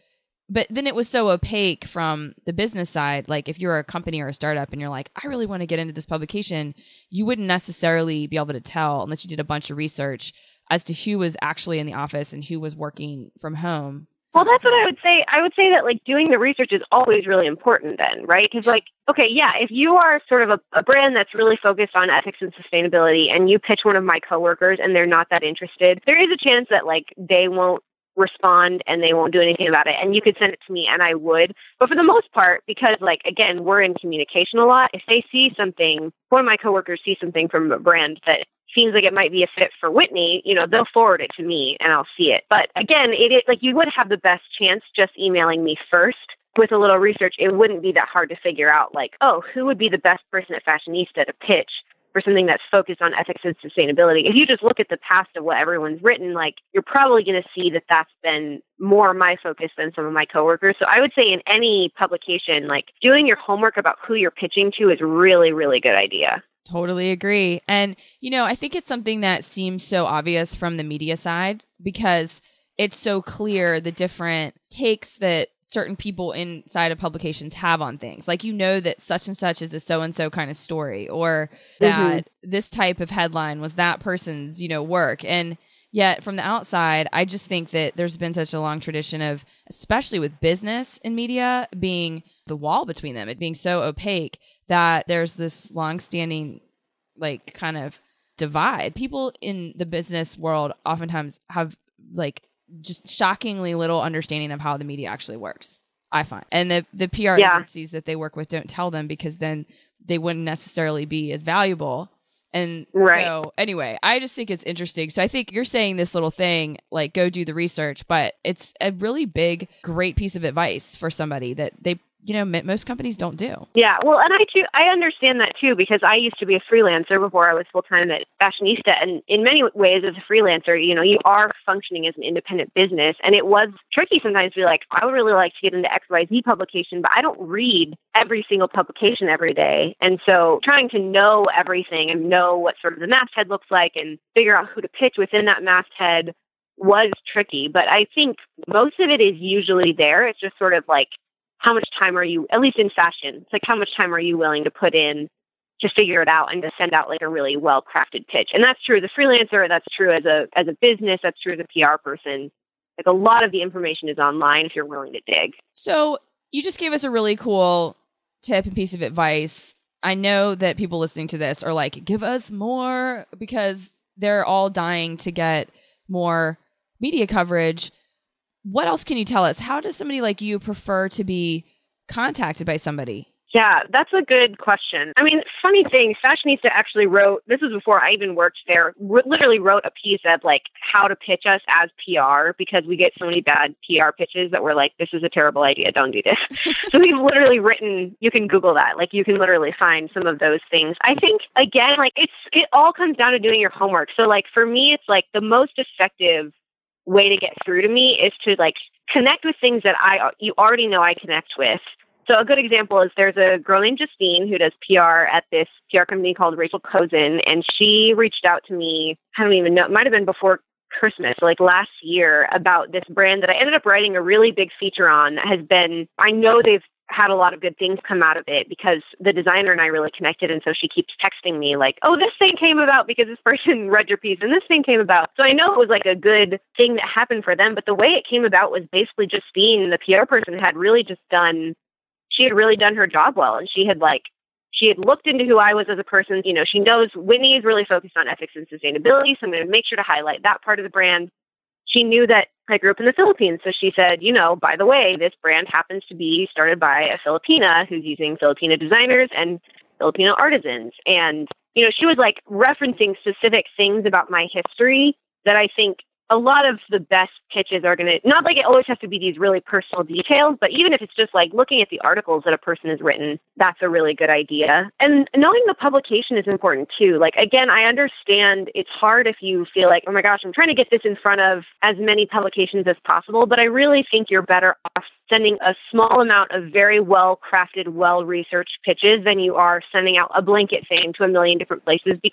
but then it was so opaque from the business side. Like if you're a company or a startup and you're like, I really want to get into this publication, you wouldn't necessarily be able to tell unless you did a bunch of research as to who was actually in the office and who was working from home. Well, that's what I would say. I would say that like doing the research is always really important then, right? Because like, okay, yeah, if you are sort of a brand that's really focused on ethics and sustainability and you pitch one of my coworkers and they're not that interested, there is a chance that like they won't respond and they won't do anything about it. And you could send it to me and I would. But for the most part, because like, again, we're in communication a lot, if they see something, one of my coworkers sees something from a brand that seems like it might be a fit for Whitney, they'll forward it to me and I'll see it. But again, it is like you would have the best chance just emailing me first. With a little research, it wouldn't be that hard to figure out like, oh, who would be the best person at Fashionista to pitch for something that's focused on ethics and sustainability. If you just look at the past of what everyone's written, like you're probably going to see that that's been more my focus than some of my coworkers. So I would say in any publication, like doing your homework about who you're pitching to is really, really good idea. Totally agree. And, I think it's something that seems so obvious from the media side because it's so clear the different takes that certain people inside of publications have on things. Like, that such and such is a so-and-so kind of story, or that this type of headline was that person's, work. And yet from the outside, I just think that there's been such a long tradition of, especially with business and media, being the wall between them, it being so opaque that there's this long-standing, like, kind of divide. People in the business world oftentimes have, like, just shockingly little understanding of how the media actually works, I find. And the PR agencies that they work with don't tell them because then they wouldn't necessarily be as valuable. And so anyway, I just think it's interesting. So I think you're saying this little thing, like go do the research, but it's a really big, great piece of advice for somebody that they, most companies don't do. Yeah. Well, and I understand that too, because I used to be a freelancer before I was full-time at Fashionista. And in many ways as a freelancer, you are functioning as an independent business. And it was tricky sometimes to be like, I would really like to get into XYZ publication, but I don't read every single publication every day. And so trying to know everything and know what sort of the masthead looks like and figure out who to pitch within that masthead was tricky. But I think most of it is usually there. It's just sort of like, how much time are you, at least in fashion, it's like how much time are you willing to put in to figure it out and to send out like a really well-crafted pitch. And that's true as a freelancer, that's true as a business, that's true as a PR person. Like a lot of the information is online if you're willing to dig. So you just gave us a really cool tip and piece of advice. I know that people listening to this are like, give us more, because they're all dying to get more media coverage. What else can you tell us? How does somebody like you prefer to be contacted by somebody? Yeah, that's a good question. I mean, funny thing, Fashionista actually wrote, this was before I even worked there, literally wrote a piece of like how to pitch us as PR, because we get so many bad PR pitches that we're like, this is a terrible idea, don't do this. So we've literally written, you can Google that, like you can literally find some of those things. I think, again, like it all comes down to doing your homework. So like for me, it's like the most effective way to get through to me is to like connect with things that you already know I connect with. So a good example is there's a girl named Justine who does PR at this PR company called Rachel Cozen, and she reached out to me, I don't even know, it might have been before Christmas, like last year, about this brand that I ended up writing a really big feature on. That has been, I know they've had a lot of good things come out of it because the designer and I really connected. And so she keeps texting me like, oh, this thing came about because this person read your piece and this thing came about. So I know it was like a good thing that happened for them. But the way it came about was basically Justine, the PR person, had really just done, she had really done her job well. And she had looked into who I was as a person. She knows Whitney is really focused on ethics and sustainability. So I'm going to make sure to highlight that part of the brand. She knew that I grew up in the Philippines. So she said, by the way, this brand happens to be started by a Filipina who's using Filipina designers and Filipino artisans. And, she was like referencing specific things about my history that I think a lot of the best pitches are going to, not like it always has to be these really personal details, but even if it's just like looking at the articles that a person has written, that's a really good idea. And knowing the publication is important too. Like, again, I understand it's hard if you feel like, oh my gosh, I'm trying to get this in front of as many publications as possible, but I really think you're better off sending a small amount of very well-crafted, well-researched pitches than you are sending out a blanket thing to a million different places, because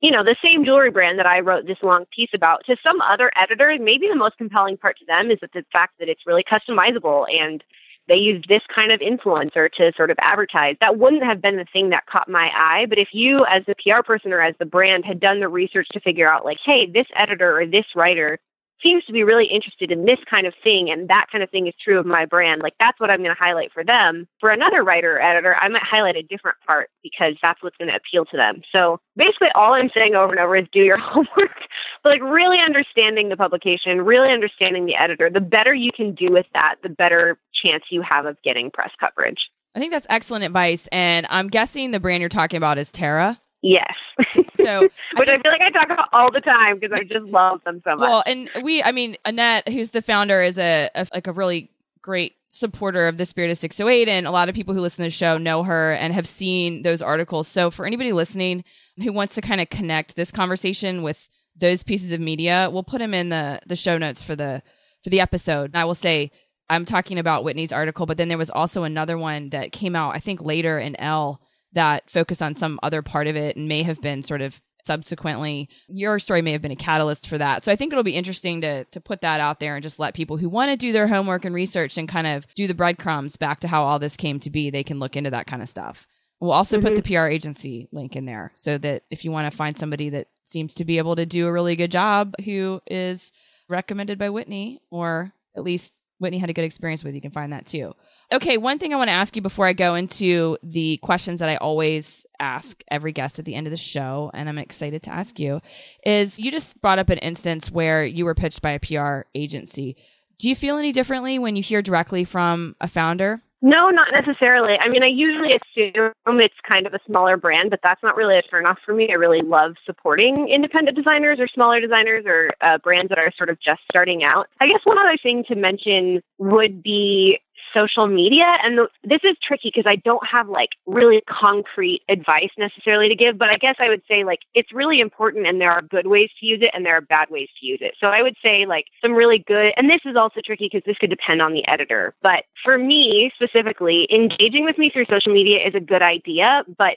the same jewelry brand that I wrote this long piece about, to some other editor, maybe the most compelling part to them is that the fact that it's really customizable and they use this kind of influencer to sort of advertise. That wouldn't have been the thing that caught my eye. But if you, as the PR person or as the brand, had done the research to figure out, like, hey, this editor or this writer seems to be really interested in this kind of thing, and that kind of thing is true of my brand, like, that's what I'm going to highlight for them. For another writer or editor, I might highlight a different part because that's what's going to appeal to them. So basically all I'm saying over and over is do your homework. But like, really understanding the publication, really understanding the editor, the better you can do with that, the better chance you have of getting press coverage. I think that's excellent advice. And I'm guessing the brand you're talking about is Terra. Yes. So, which I feel like I talk about all the time because I just love them so much. Well, and Annette, who's the founder, is a really great supporter of the Spirit of 608. And a lot of people who listen to the show know her and have seen those articles. So for anybody listening who wants to kind of connect this conversation with those pieces of media, we'll put them in the show notes for the episode. And I will say, I'm talking about Whitney's article, but then there was also another one that came out, I think, later in Elle that focused on some other part of it and may have been sort of subsequently, your story may have been a catalyst for that. So I think it'll be interesting to put that out there and just let people who want to do their homework and research and kind of do the breadcrumbs back to how all this came to be, they can look into that kind of stuff. We'll also put the PR agency link in there so that if you want to find somebody that seems to be able to do a really good job who is recommended by Whitney, or at least Whitney had a good experience with, you can find that too. Okay, one thing I want to ask you before I go into the questions that I always ask every guest at the end of the show, and I'm excited to ask you, is you just brought up an instance where you were pitched by a PR agency. Do you feel any differently when you hear directly from a founder? No, not necessarily. I mean, I usually assume it's kind of a smaller brand, but that's not really a turnoff for me. I really love supporting independent designers or smaller designers or brands that are sort of just starting out. I guess one other thing to mention would be social media. And this is tricky because I don't have like really concrete advice necessarily to give, but I guess I would say like it's really important and there are good ways to use it and there are bad ways to use it. So I would say like some really good, and this is also tricky because this could depend on the editor, but for me specifically, engaging with me through social media is a good idea, but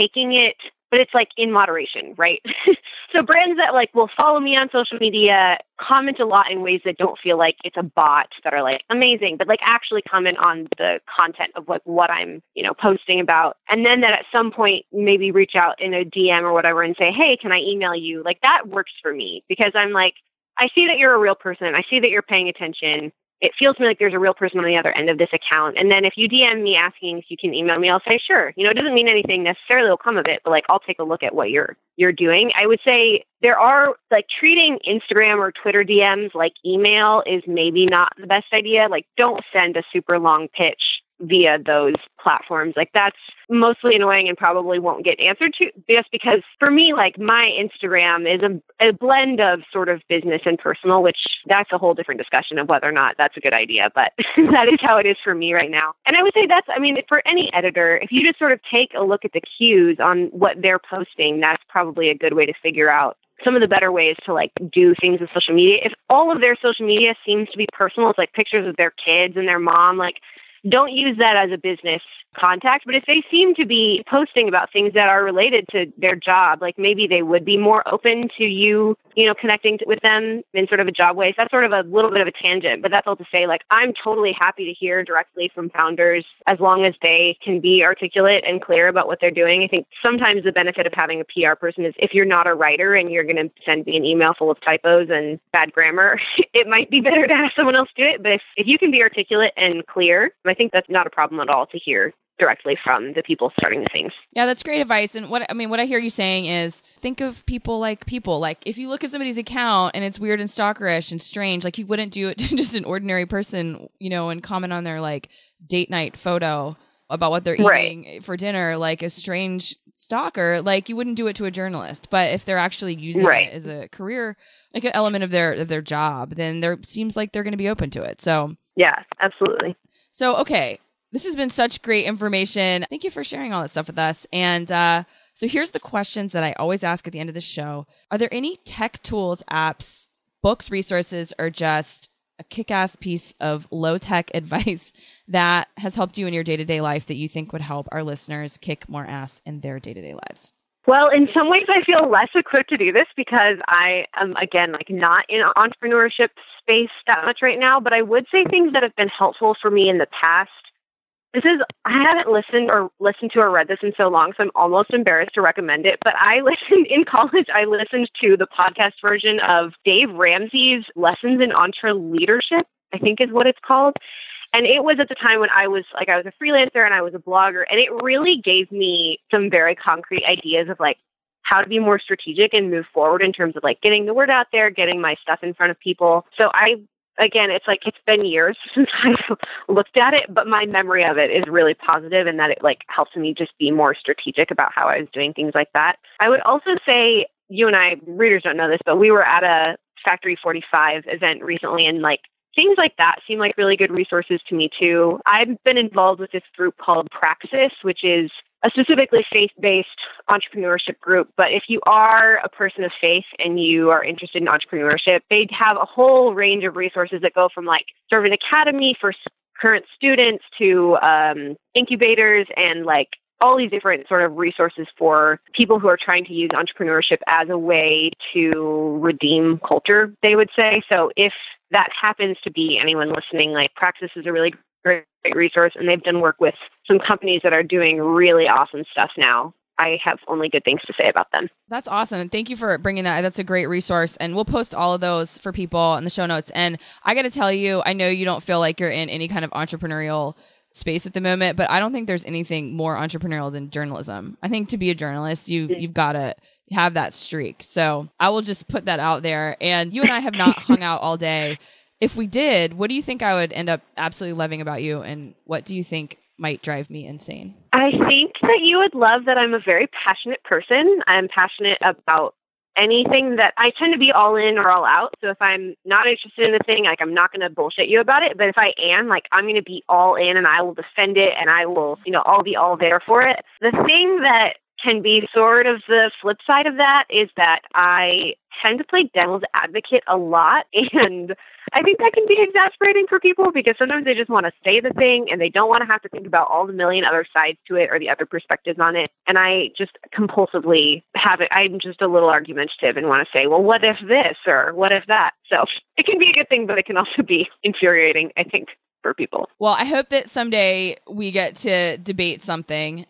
it's like in moderation, right? So brands that like will follow me on social media comment a lot in ways that don't feel like it's a bot, that are like amazing, but like actually comment on the content of like what I'm, posting about. And then that at some point maybe reach out in a DM or whatever and say, hey, can I email you? Like that works for me because I'm like, I see that you're a real person. I see that you're paying attention. It feels to me like there's a real person on the other end of this account. And then if you DM me asking if you can email me, I'll say, sure. It doesn't mean anything necessarily will come of it, but like, I'll take a look at what you're doing. I would say there are like treating Instagram or Twitter DMs like email is maybe not the best idea. Like don't send a super long pitch via those platforms. Like that's mostly annoying and probably won't get answered to, just because for me, like my Instagram is a blend of sort of business and personal, which that's a whole different discussion of whether or not that's a good idea, but that is how it is for me right now. And I would say for any editor, if you just sort of take a look at the cues on what they're posting, that's probably a good way to figure out some of the better ways to like do things with social media. If all of their social media seems to be personal, it's like pictures of their kids and their mom, like don't use that as a business contact. But if they seem to be posting about things that are related to their job, like maybe they would be more open to you, connecting with them in sort of a job way. So that's sort of a little bit of a tangent, but that's all to say, like, I'm totally happy to hear directly from founders as long as they can be articulate and clear about what they're doing. I think sometimes the benefit of having a PR person is if you're not a writer and you're going to send me an email full of typos and bad grammar, it might be better to have someone else do it. But if you can be articulate and clear, I think that's not a problem at all to hear directly from the people starting the things. Yeah, that's great advice. And what I hear you saying is think of people. Like if you look at somebody's account and it's weird and stalkerish and strange, like you wouldn't do it to just an ordinary person, and comment on their like date night photo about what they're eating for dinner, like a strange stalker, like you wouldn't do it to a journalist. But if they're actually using it as a career, like an element of their job, then there seems like they're going to be open to it. So yeah, absolutely. So, okay. This has been such great information. Thank you for sharing all that stuff with us. And so here's the questions that I always ask at the end of the show. Are there any tech tools, apps, books, resources, or just a kick-ass piece of low-tech advice that has helped you in your day-to-day life that you think would help our listeners kick more ass in their day-to-day lives? Well, in some ways, I feel less equipped to do this because I am, again, like not in entrepreneurship space that much right now. But I would say things that have been helpful for me in the past. I haven't listened to or read this in so long, so I'm almost embarrassed to recommend it. But in college, I listened to the podcast version of Dave Ramsey's Lessons in EntreLeadership, I think is what it's called. And it was at the time when I was a freelancer and I was a blogger, and it really gave me some very concrete ideas of like how to be more strategic and move forward in terms of like getting the word out there, getting my stuff in front of people. So it's been years since I've looked at it, but my memory of it is really positive in that it like helps me just be more strategic about how I was doing things like that. I would also say, you and I, readers don't know this, but we were at a Factory 45 event recently, and like things like that seem like really good resources to me too. I've been involved with this group called Praxis, which is a specifically faith-based entrepreneurship group. But if you are a person of faith and you are interested in entrepreneurship, they have a whole range of resources that go from like sort of an academy for current students to incubators and like all these different sort of resources for people who are trying to use entrepreneurship as a way to redeem culture, they would say. So if that happens to be anyone listening, like Praxis is a really great resource, and they've done work with some companies that are doing really awesome stuff now. I have only good things to say about them. That's awesome. And thank you for bringing that. That's a great resource. And we'll post all of those for people in the show notes. And I got to tell you, I know you don't feel like you're in any kind of entrepreneurial space at the moment, but I don't think there's anything more entrepreneurial than journalism. I think to be a journalist, you've got to have that streak. So I will just put that out there. And you and I have not hung out all day. If we did, what do you think I would end up absolutely loving about you? And what do you think might drive me insane? I think that you would love that I'm a very passionate person. I'm passionate about anything that I tend to be all in or all out. So if I'm not interested in the thing, like I'm not going to bullshit you about it. But if I am, like I'm going to be all in and I will defend it and I will, I'll be all there for it. The thing that can be sort of the flip side of that is that I tend to play devil's advocate a lot. And I think that can be exasperating for people because sometimes they just want to say the thing and they don't want to have to think about all the million other sides to it or the other perspectives on it. And I just compulsively have it. I'm just a little argumentative and want to say, well, what if this or what if that? So it can be a good thing, but it can also be infuriating, I think, for people. Well, I hope that someday we get to debate something.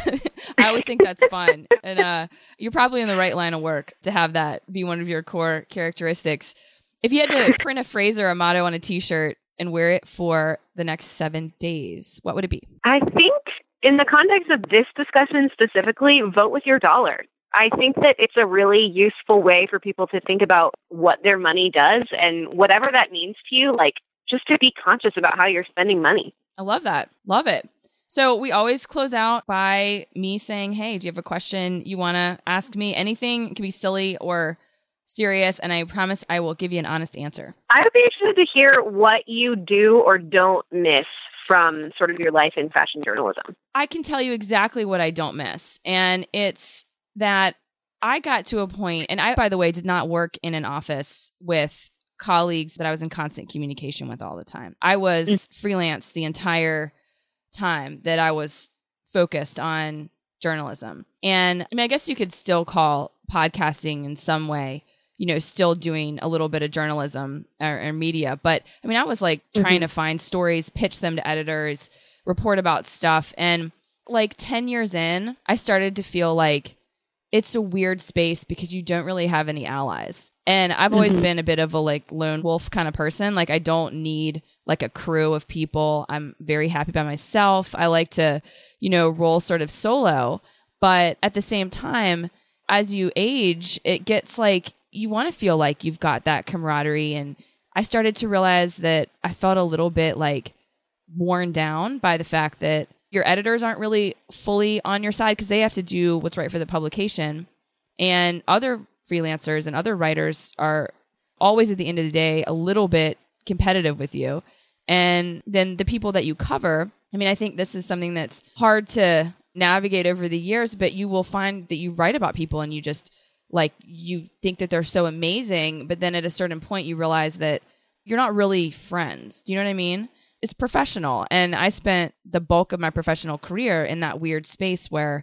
I always think that's fun. And you're probably in the right line of work to have that be one of your core characteristics. If you had to print a phrase or a motto on a t-shirt and wear it for the next 7 days, what would it be? I think in the context of this discussion specifically, vote with your dollar. I think that it's a really useful way for people to think about what their money does and whatever that means to you, like just to be conscious about how you're spending money. I love that. Love it. So we always close out by me saying, hey, do you have a question you want to ask me? Anything, it can be silly or serious, and I promise I will give you an honest answer. I would be interested to hear what you do or don't miss from sort of your life in fashion journalism. I can tell you exactly what I don't miss, and it's that I got to a point, and I, by the way, did not work in an office with colleagues that I was in constant communication with all the time. I was freelance the entire time that I was focused on journalism. And I mean, I guess you could still call podcasting in some way, still doing a little bit of journalism or media. But I mean, I was like trying to find stories, pitch them to editors, report about stuff. And like 10 years in, I started to feel like it's a weird space because you don't really have any allies. And I've always been a bit of a like lone wolf kind of person. Like I don't need like a crew of people. I'm very happy by myself. I like to, roll sort of solo. But at the same time, as you age, it gets like you want to feel like you've got that camaraderie. And I started to realize that I felt a little bit like worn down by the fact that your editors aren't really fully on your side because they have to do what's right for the publication. And other freelancers and other writers are always at the end of the day a little bit competitive with you. And then the people that you cover, I mean, I think this is something that's hard to navigate over the years, but you will find that you write about people and you just like, you think that they're so amazing, but then at a certain point you realize that you're not really friends. Do you know what I mean? It's professional. And I spent the bulk of my professional career in that weird space where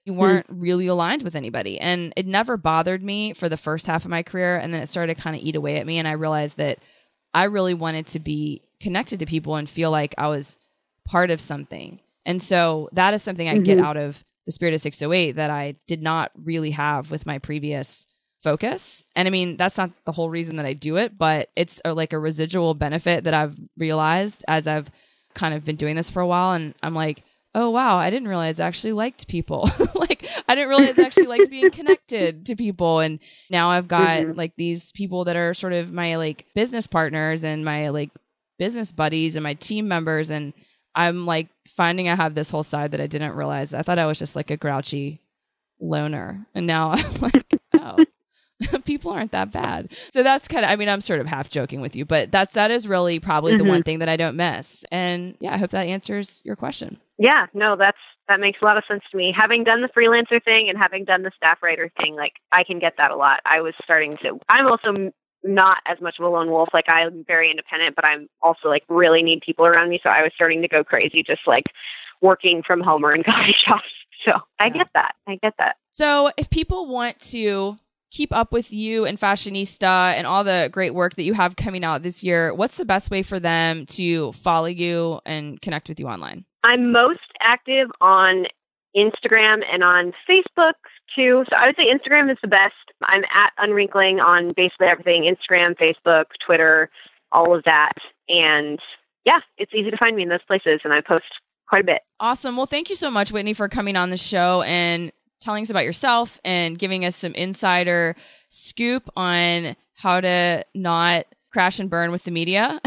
you weren't really aligned with anybody. And it never bothered me for the first half of my career. And then it started to kind of eat away at me. And I realized that I really wanted to be connected to people and feel like I was part of something. And so that is something I get out of the Spirit of 608 that I did not really have with my previous focus. And I mean, that's not the whole reason that I do it, but it's like a residual benefit that I've realized as I've kind of been doing this for a while. And I'm like, oh, wow, I didn't realize I actually liked people. Like, I didn't realize I actually liked being connected to people. And now I've got like these people that are sort of my like business partners and my like business buddies and my team members. And I'm like finding I have this whole side that I didn't realize. I thought I was just like a grouchy loner. And now I'm like, oh, people aren't that bad. So that's kind of, I mean, I'm sort of half joking with you, but that is really probably the one thing that I don't miss. And yeah, I hope that answers your question. Yeah, no, that makes a lot of sense to me. Having done the freelancer thing and having done the staff writer thing, like I can get that a lot. I'm also not as much of a lone wolf. Like I'm very independent, but I'm also like really need people around me. So I was starting to go crazy, just like working from home or in coffee shops. So I get that. So if people want to keep up with you and Fashionista and all the great work that you have coming out this year, what's the best way for them to follow you and connect with you online? I'm most active on Instagram and on Facebook too. So I would say Instagram is the best. I'm at Unwrinkling on basically everything: Instagram, Facebook, Twitter, all of that. And yeah, it's easy to find me in those places, and I post quite a bit. Awesome. Well, thank you so much, Whitney, for coming on the show and telling us about yourself and giving us some insider scoop on how to not crash and burn with the media.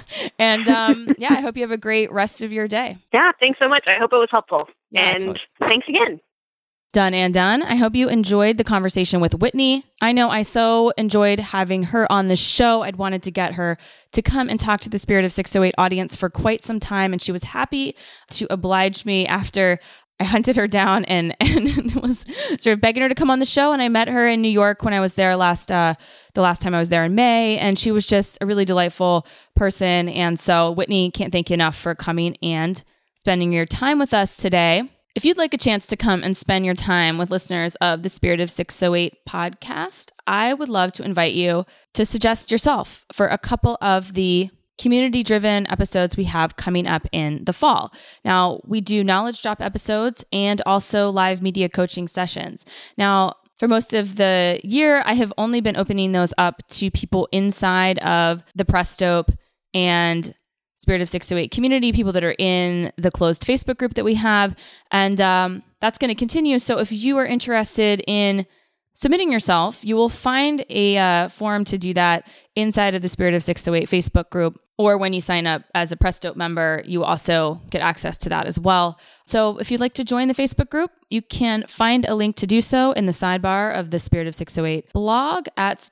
And yeah, I hope you have a great rest of your day. Yeah, thanks so much. I hope it was helpful. Yeah, and thanks again. Done and done. I hope you enjoyed the conversation with Whitney. I know I so enjoyed having her on the show. I'd wanted to get her to come and talk to the Spirit of 608 audience for quite some time, and she was happy to oblige me after I hunted her down and was sort of begging her to come on the show. And I met her in New York when I was there the last time I was there in May. And she was just a really delightful person. And so Whitney, can't thank you enough for coming and spending your time with us today. If you'd like a chance to come and spend your time with listeners of the Spirit of 608 podcast, I would love to invite you to suggest yourself for a couple of the community-driven episodes we have coming up in the fall. Now, we do knowledge drop episodes and also live media coaching sessions. Now, for most of the year, I have only been opening those up to people inside of the Press Dope and Spirit of 608 community, people that are in the closed Facebook group that we have. And that's going to continue. So if you are interested in submitting yourself, you will find a form to do that inside of the Spirit of 608 Facebook group. Or when you sign up as a Press Dope member, you also get access to that as well. So if you'd like to join the Facebook group, you can find a link to do so in the sidebar of the Spirit of 608 blog at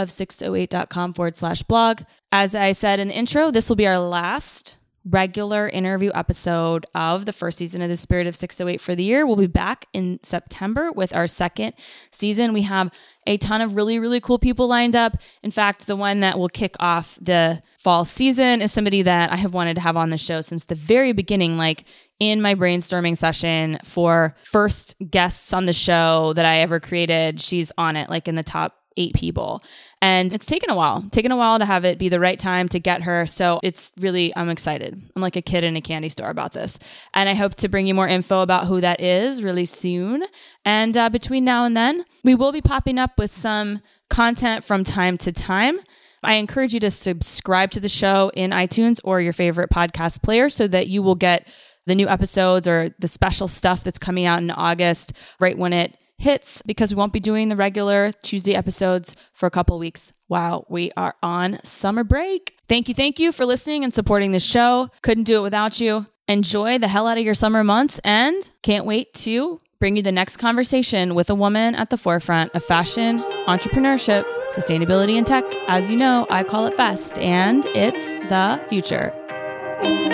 spiritofsix08.com/blog. As I said in the intro, this will be our last regular interview episode of the first season of the Spirit of 608 for the year. We'll be back in September with our second season. We have a ton of really, really cool people lined up. In fact, the one that will kick off the fall season is somebody that I have wanted to have on the show since the very beginning, like in my brainstorming session for first guests on the show that I ever created. She's on it, like in the top 8 people. And it's taken a while to have it be the right time to get her. So it's really, I'm excited. I'm like a kid in a candy store about this. And I hope to bring you more info about who that is really soon. And between now and then, we will be popping up with some content from time to time. I encourage you to subscribe to the show in iTunes or your favorite podcast player so that you will get the new episodes or the special stuff that's coming out in August right when it hits, because we won't be doing the regular Tuesday episodes for a couple weeks while we are on summer break. Thank you for listening and supporting the show. Couldn't do it without you. Enjoy the hell out of your summer months, and can't wait to bring you the next conversation with a woman at the forefront of fashion, entrepreneurship, sustainability, and tech. As you know, I call it FEST, and it's the future.